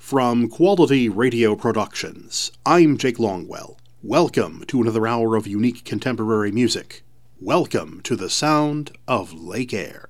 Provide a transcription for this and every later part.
From Quality Radio Productions, I'm Jake Longwell. Welcome to another hour of unique contemporary music. Welcome to the sound of Lake Air.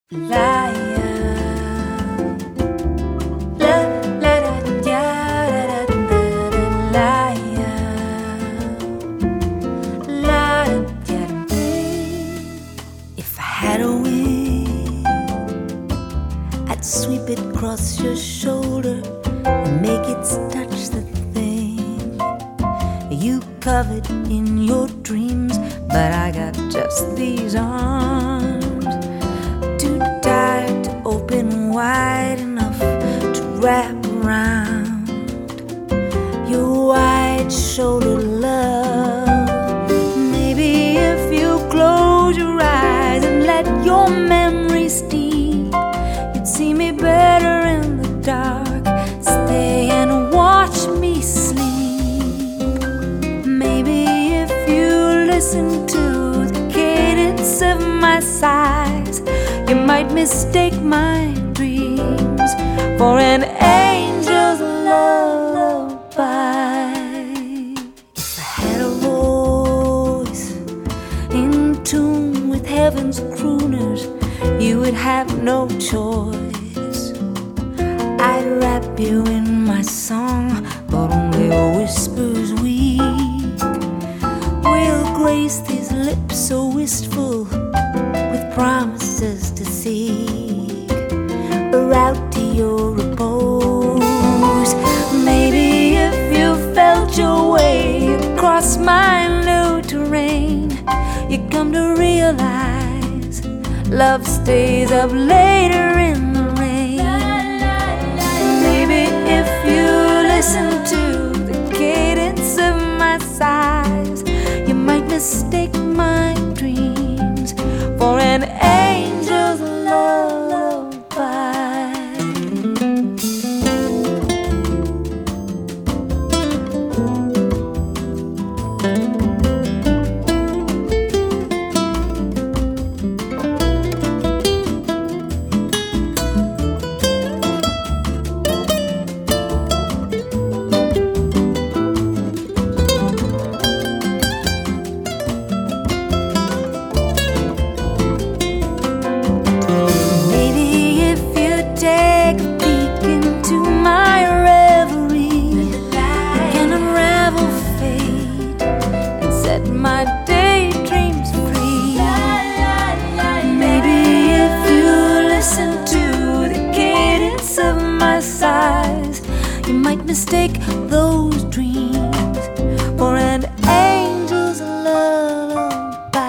If I had a wing, I'd sweep it across your shoulder and make it touch the thing you covered in your dreams. But I got just these arms, too tired to open wide enough to wrap around your wide shoulder, love. Maybe if you close your eyes and let your memories steep, you'd see me better in the dark. Stay and watch me sleep. Maybe if you listen to the cadence of my sighs, you might mistake my dreams for an angel's lullaby. If I had a voice in tune with heaven's crooners, you would have no choice. I'd wrap you in my song, but only your whispers weak will grace these lips so wistful with promises to seek a route to your repose. Maybe if you felt your way across my new terrain, you come to realize love stays up later in the rain. Maybe if you listen to the cadence of my sighs, you might mistake my dreams for an angel's lullaby. My daydreams free. Maybe if you listen to the cadence of my sighs, you might mistake those dreams for an angel's lullaby.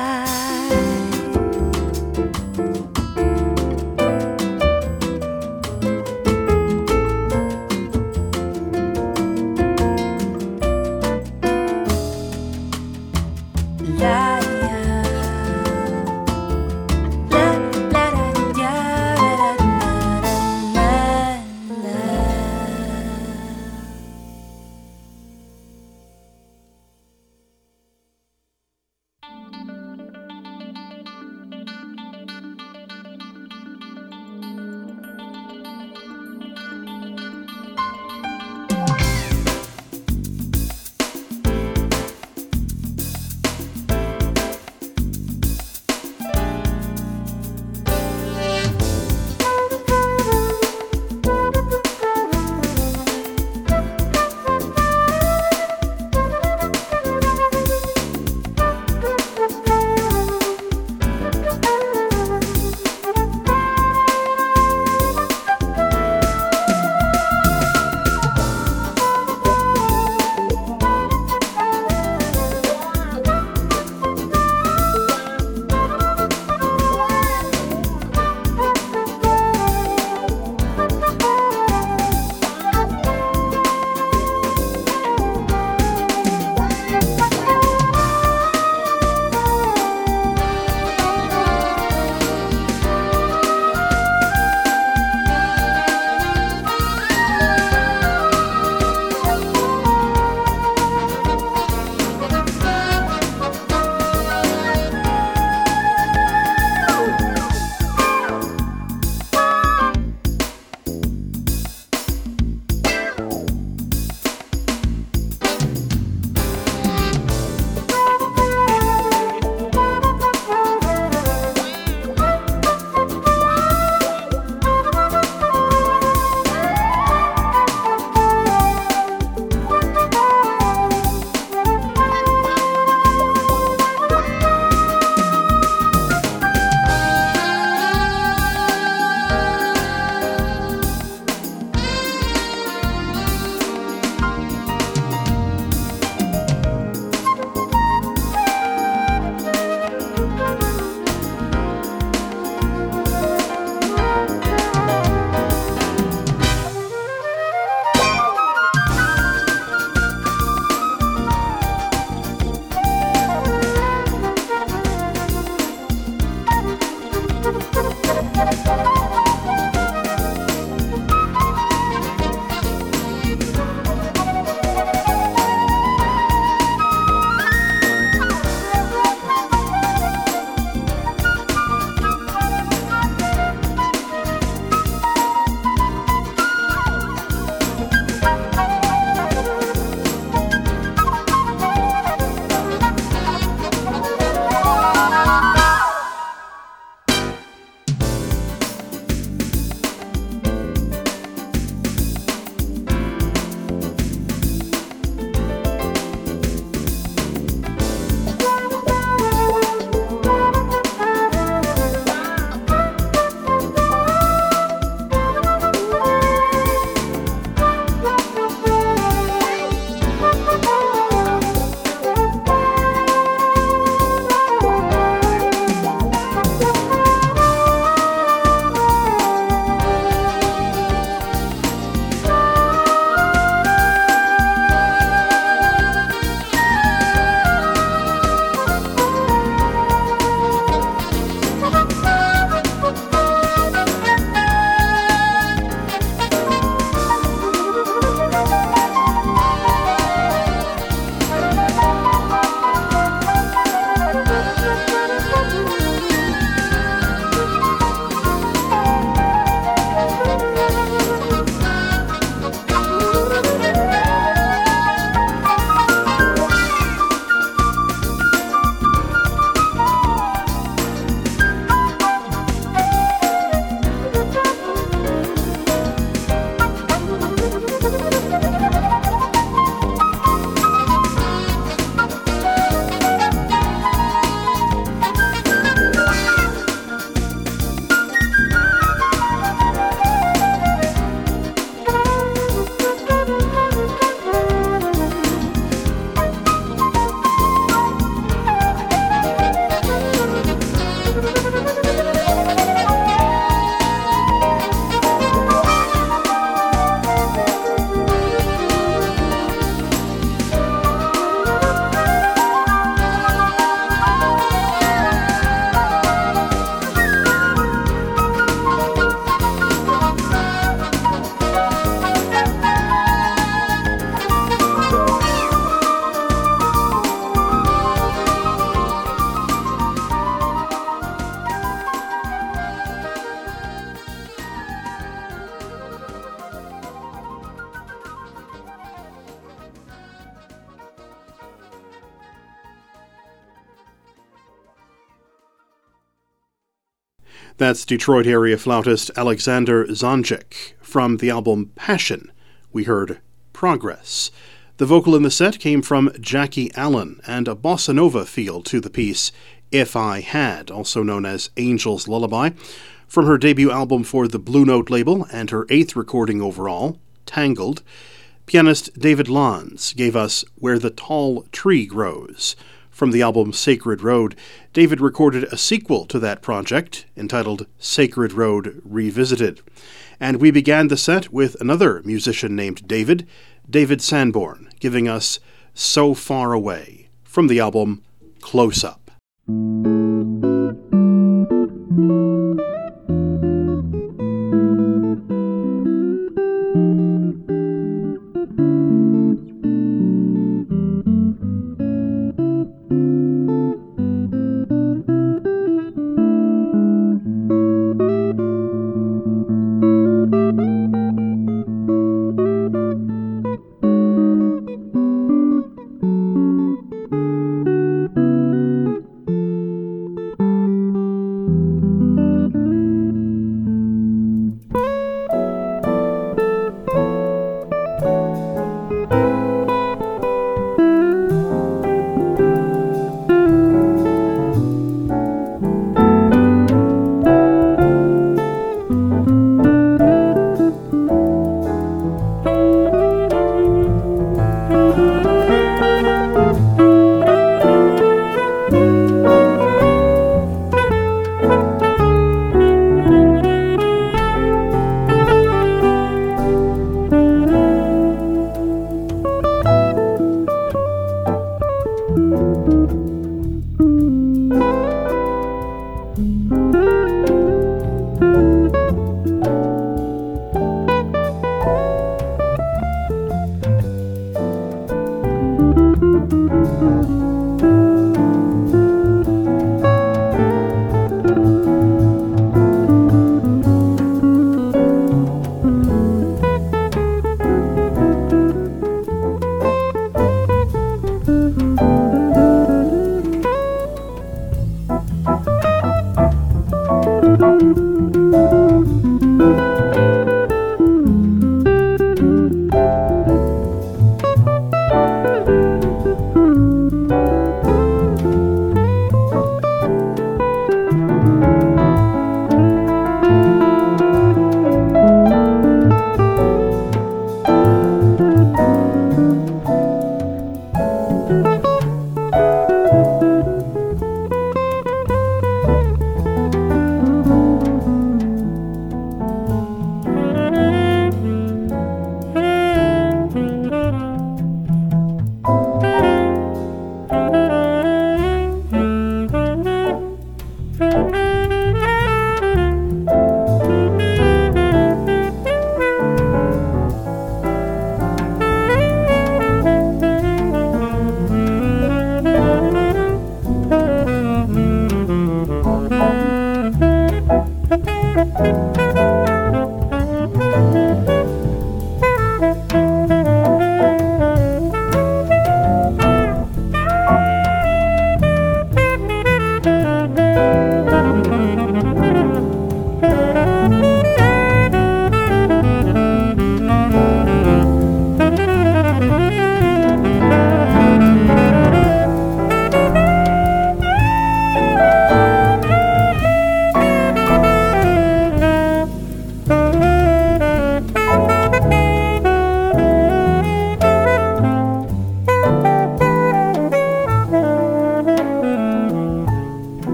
That's Detroit area flautist Alexander Zonjic. From the album Passion, we heard Progress. The vocal in the set came from Jackie Allen, and a bossa nova feel to the piece If I Had, also known as Angel's Lullaby, from her debut album for the Blue Note label and her 8th recording overall, Tangled. Pianist David Lanz gave us Where the Tall Tree Grows. From the album Sacred Road, David recorded a sequel to that project, entitled Sacred Road Revisited. And we began the set with another musician named David Sanborn, giving us So Far Away, from the album Close Up.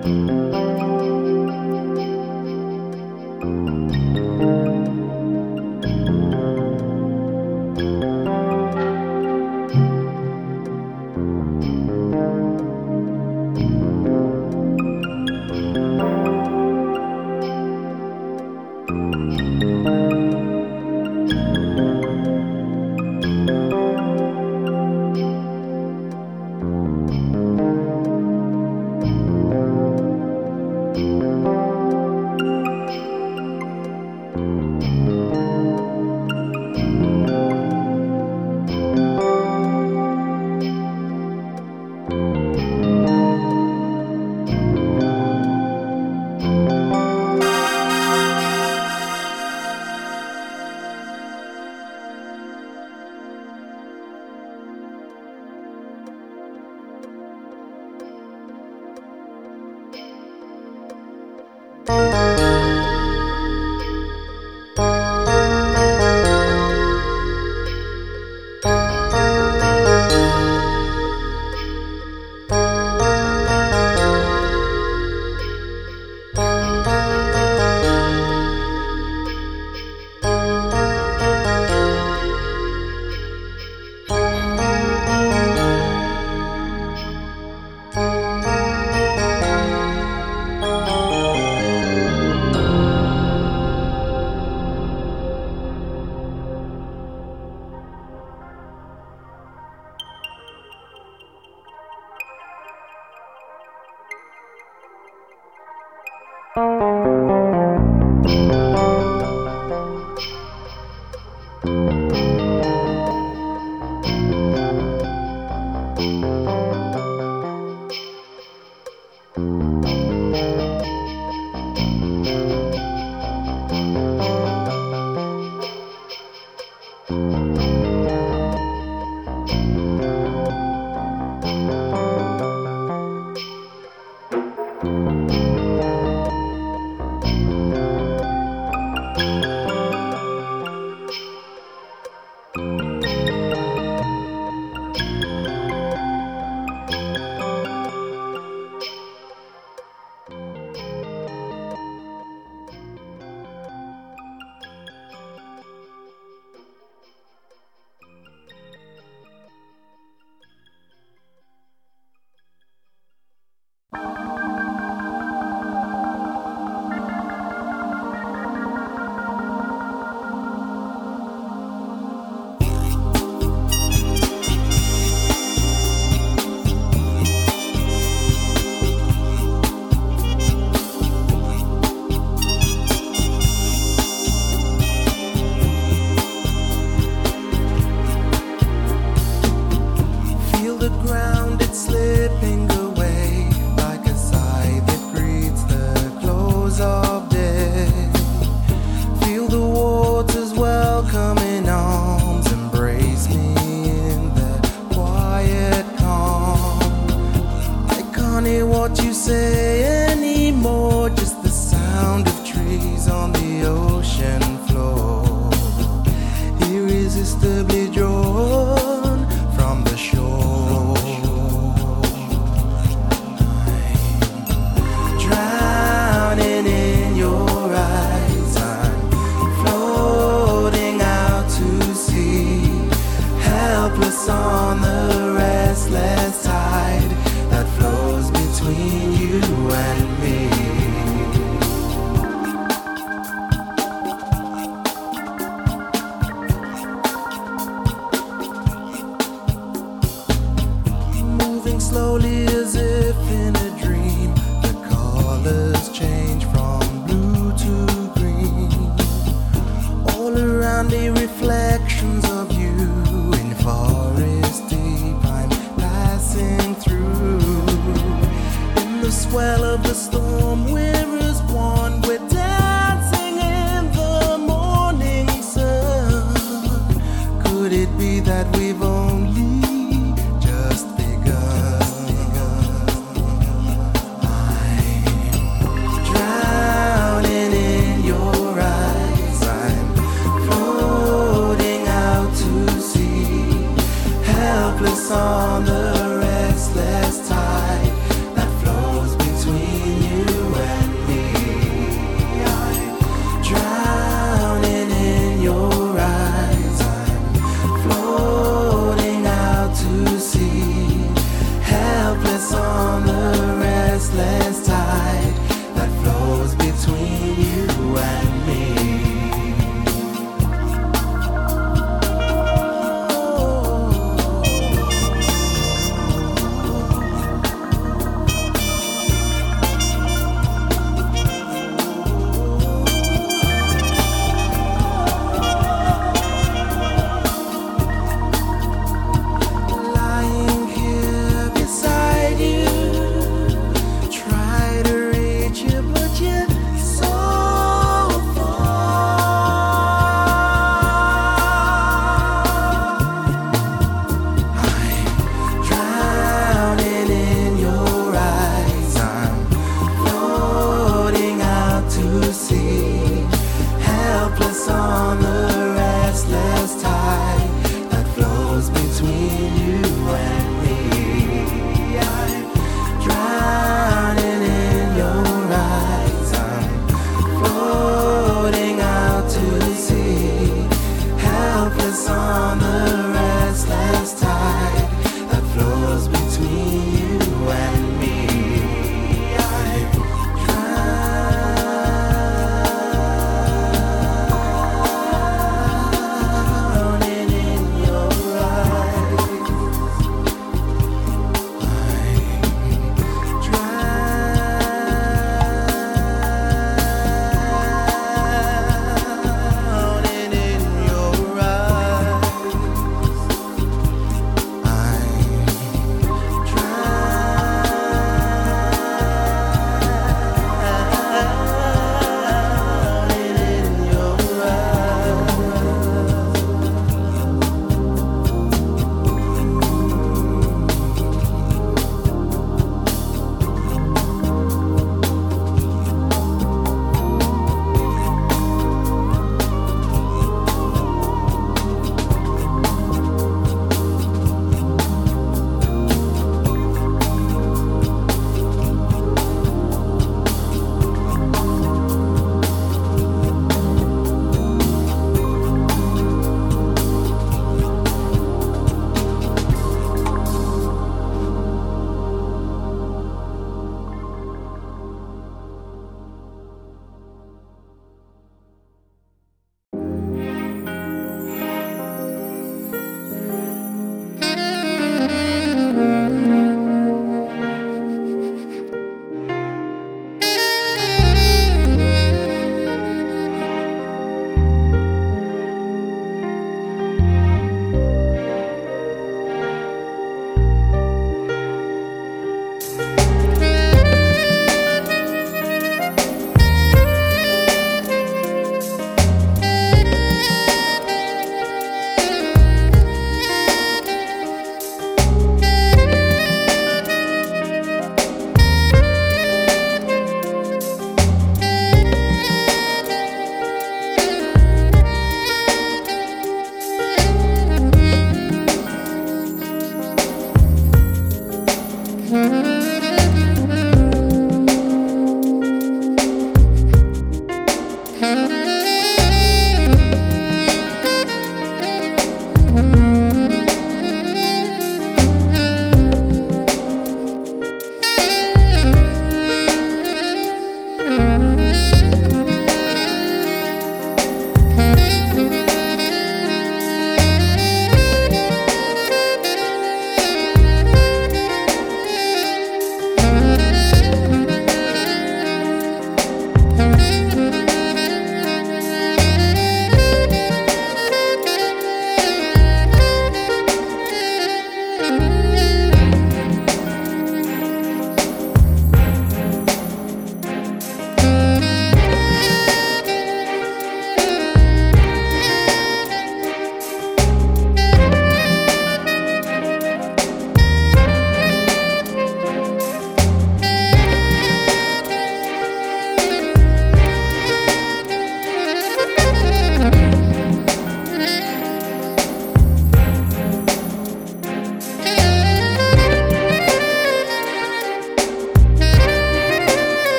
on the restless tide that flows between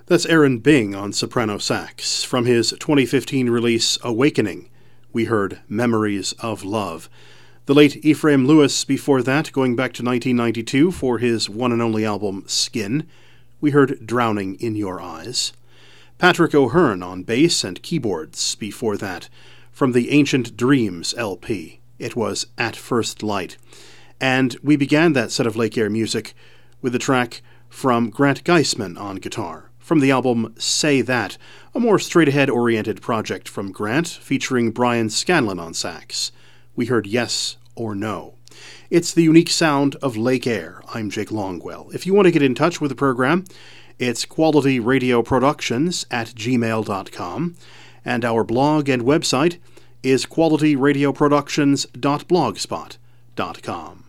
That's Aaron Bing on soprano sax. From his 2015 release Awakening, we heard Memories of Love. The late Ephraim Lewis before that, going back to 1992 for his one and only album Skin, we heard Drowning in Your Eyes. Patrick O'Hearn on bass and keyboards before that. From the Ancient Dreams LP, it was At First Light. And we began that set of Lake Air music with a track from Grant Geisman on guitar, from the album Say That, a more straight-ahead oriented project from Grant, featuring Brian Scanlon on sax. We heard Yes or No. It's the unique sound of Lake Air. I'm Jake Longwell. If you want to get in touch with the program, it's qualityradioproductions@gmail.com, and our blog and website is qualityradioproductions.blogspot.com.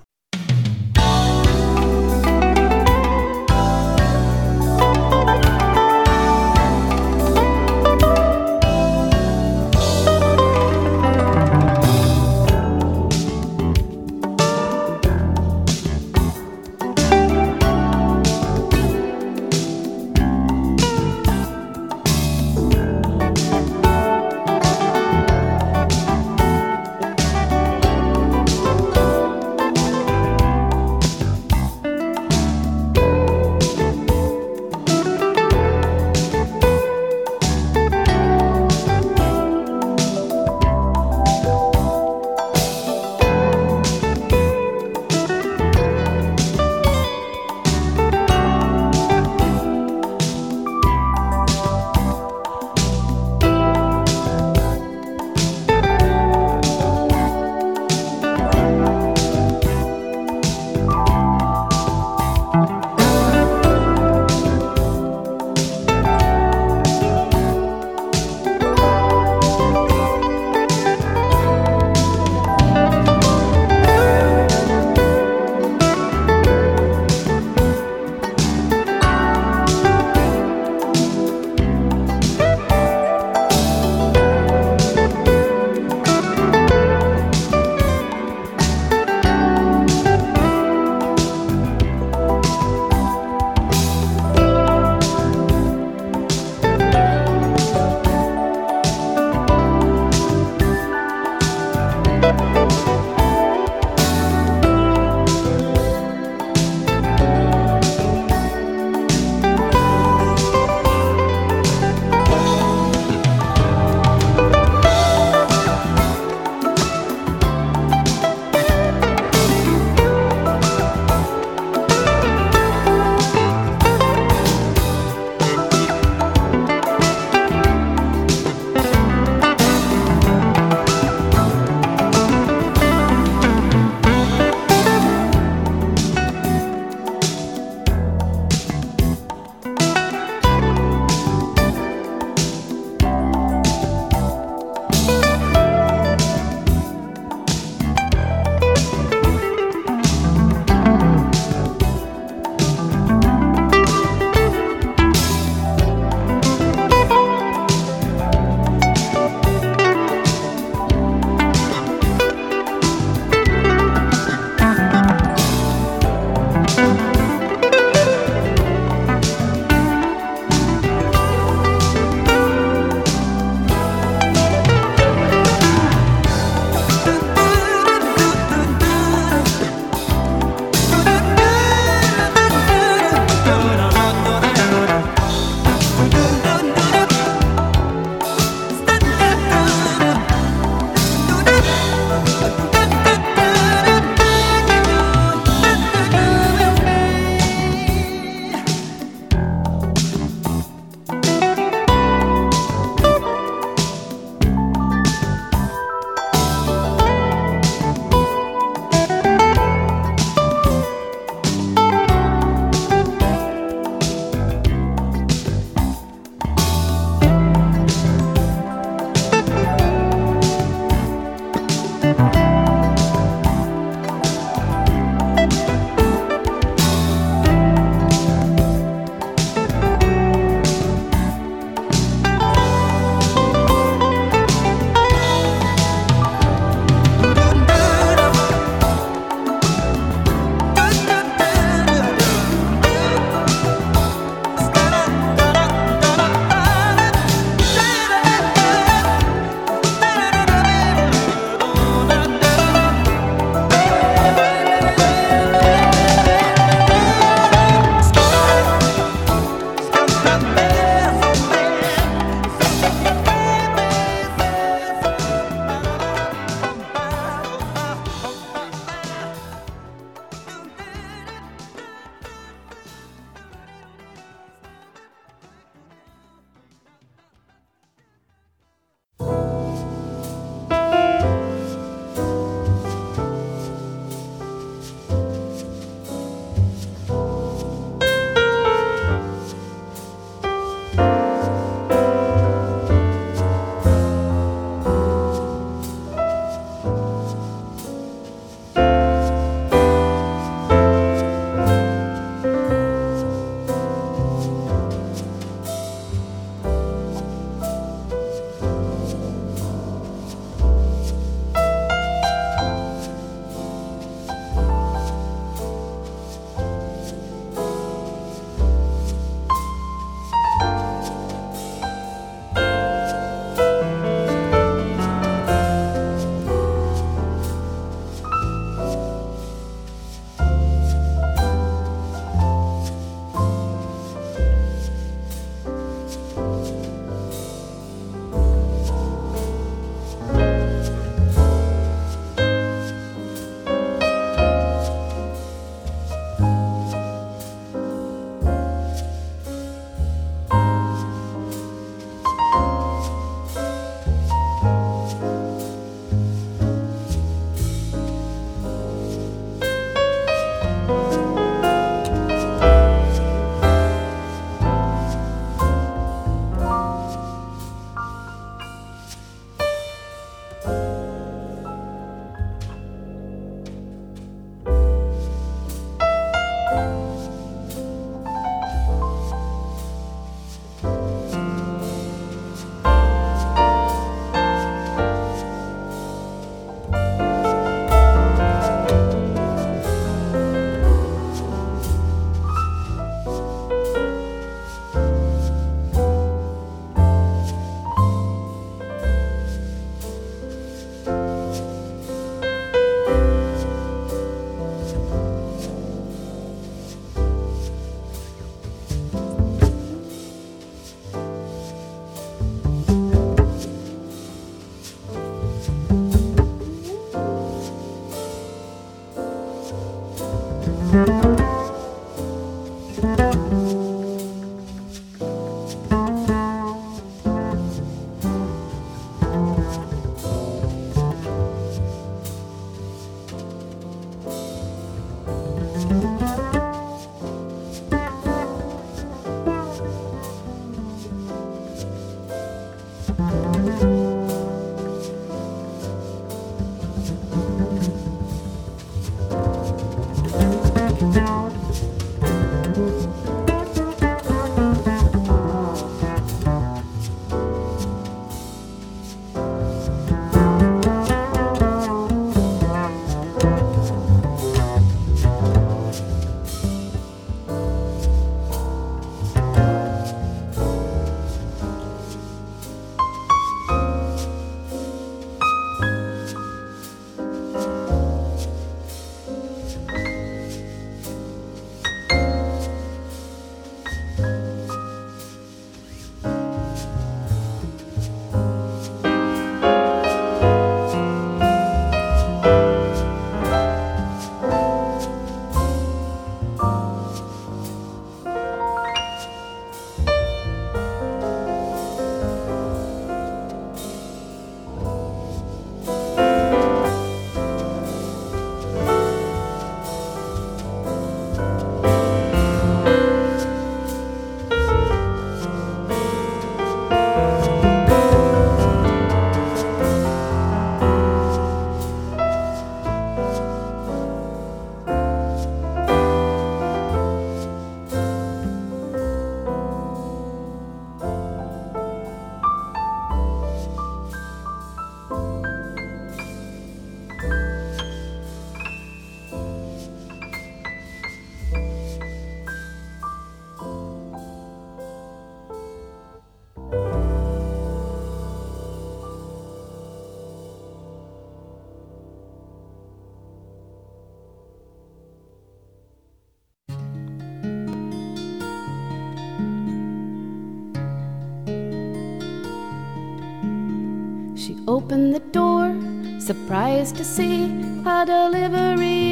She opened the door, surprised to see a delivery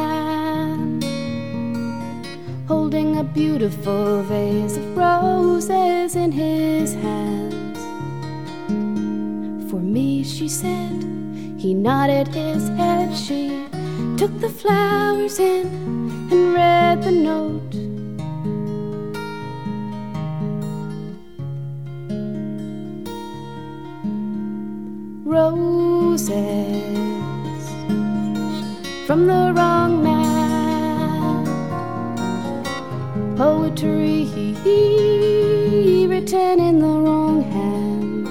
man holding a beautiful vase of roses in his hands. For me, she said. He nodded his head. She took the flowers in and read the note. Roses from the wrong man, poetry written in the wrong hand.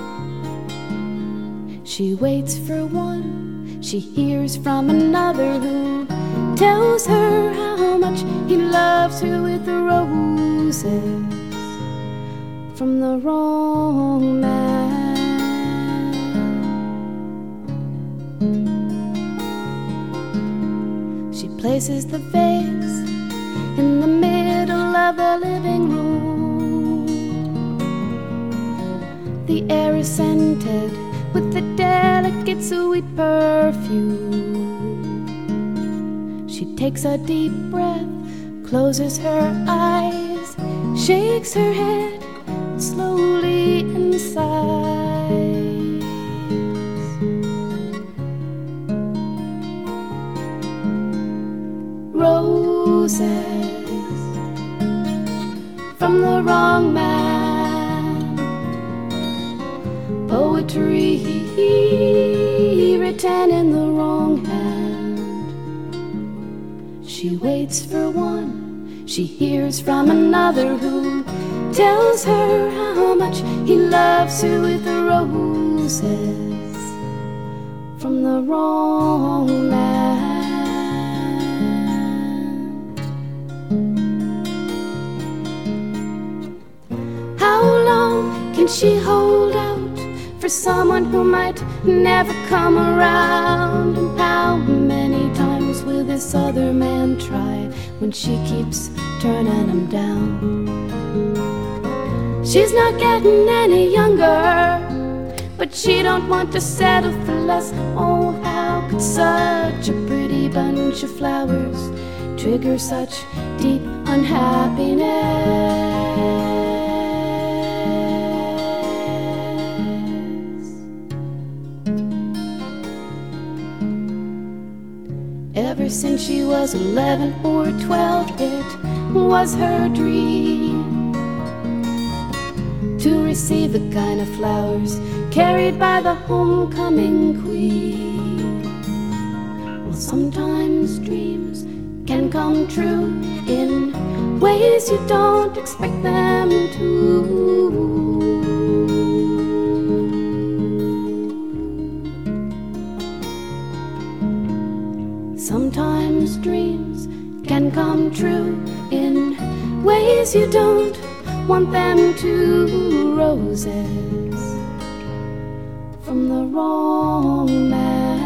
She waits for one, she hears from another who tells her how much he loves her with the roses from the wrong man. She places the vase in the middle of the living room. The air is scented with the delicate sweet perfume. She takes a deep breath, closes her eyes, shakes her head slowly and sighs. Roses from the wrong man, poetry written in the wrong hand. She waits for one, she hears from another who tells her how much he loves her with the roses from the wrong man. How long can she hold out for someone who might never come around? And how many times will this other man try when she keeps turning him down? She's not getting any younger, but she don't want to settle for less. Oh, how could such a pretty bunch of flowers trigger such deep unhappiness. Ever since she was 11 or 12, it was her dream to receive the kind of flowers carried by the homecoming queen. Well, sometimes dreams can come true in ways you don't expect them to. Sometimes dreams can come true in ways you don't want them to. Roses from the wrong man.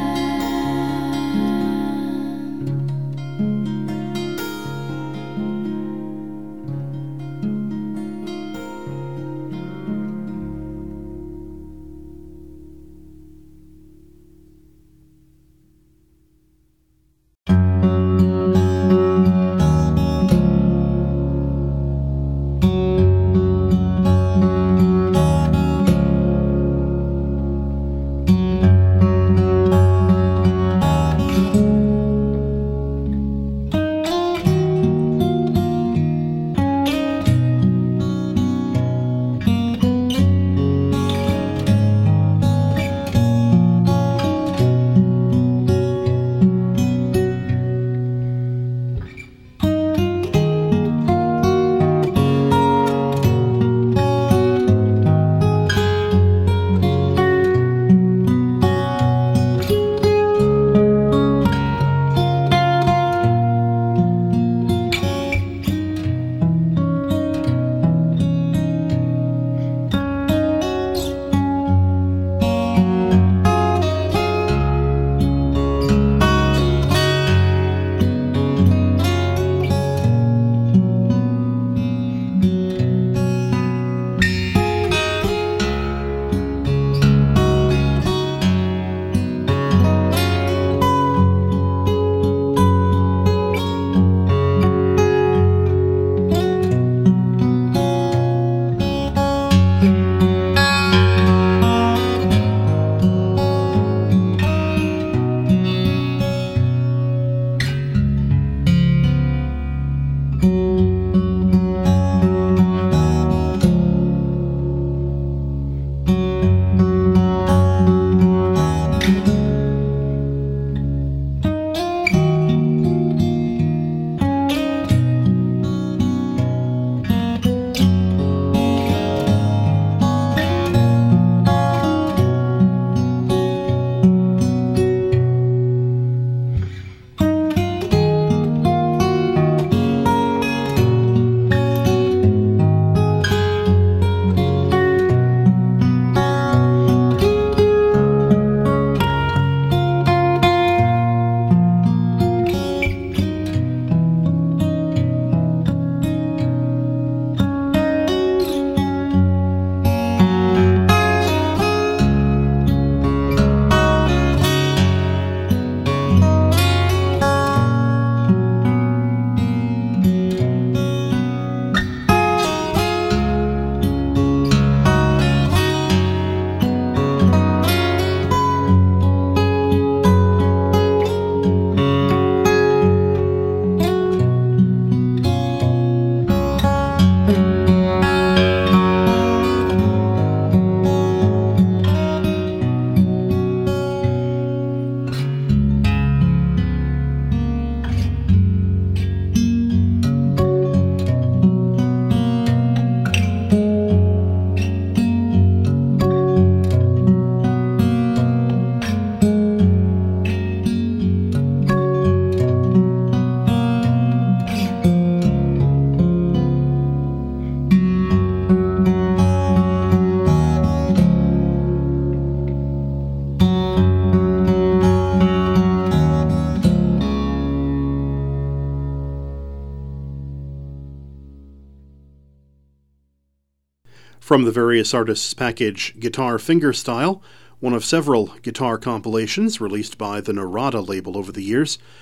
From the various artists' package Guitar Fingerstyle, one of several guitar compilations released by the Narada label over the years,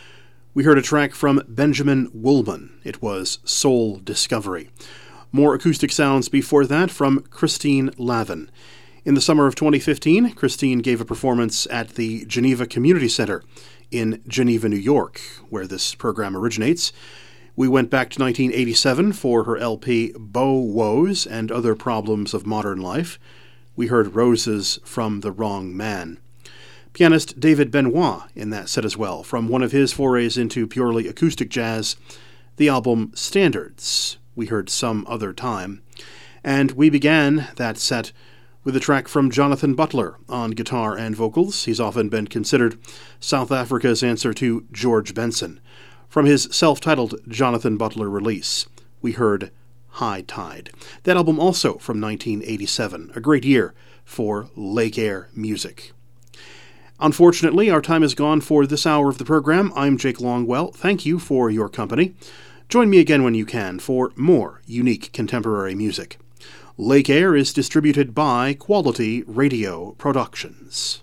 We heard a track from Benjamin Woolman. It was Soul Discovery. More acoustic sounds before that from Christine Lavin. In the summer of 2015, Christine gave a performance at the Geneva Community Center in Geneva, New York, where this program originates. We went back to 1987 for her LP Beau Woes and Other Problems of Modern Life. We heard Roses from the Wrong Man. Pianist David Benoit in that set as well, from one of his forays into purely acoustic jazz, the album Standards. We heard Some Other Time. And we began that set with a track from Jonathan Butler on guitar and vocals. He's often been considered South Africa's answer to George Benson. From his self-titled Jonathan Butler release, we heard High Tide. That album also from 1987, a great year for Lake Air music. Unfortunately, our time is gone for this hour of the program. I'm Jake Longwell. Thank you for your company. Join me again when you can for more unique contemporary music. Lake Air is distributed by Quality Radio Productions.